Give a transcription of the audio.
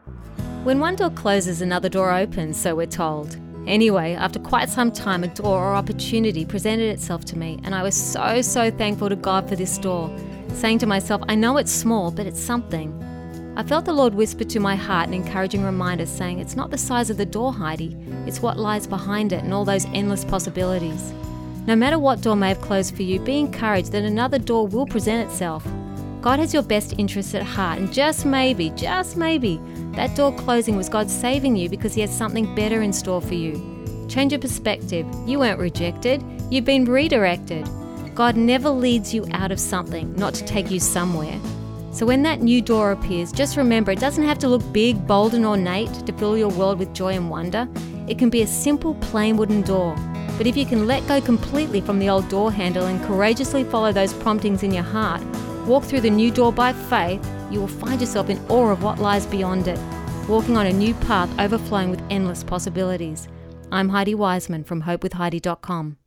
When one door closes, another door opens, so we're told. Anyway, after quite some time, a door or opportunity presented itself to me, and I was so thankful to God for this door, saying to myself, I know it's small, but it's something. I felt the Lord whisper to my heart an encouraging reminder saying, it's not the size of the door, Heidi, it's what lies behind it and all those endless possibilities. No matter what door may have closed for you, be encouraged that another door will present itself. God has your best interests at heart, and just maybe, that door closing was God saving you because He has something better in store for you. Change your perspective. You weren't rejected, you've been redirected. God never leads you out of something, not to take you somewhere. So when that new door appears, just remember it doesn't have to look big, bold and ornate to fill your world with joy and wonder. It can be a simple, plain wooden door. But if you can let go completely from the old door handle and courageously follow those promptings in your heart, walk through the new door by faith, you will find yourself in awe of what lies beyond it, walking on a new path overflowing with endless possibilities. I'm Heidi Wiseman from hopewithheidi.com.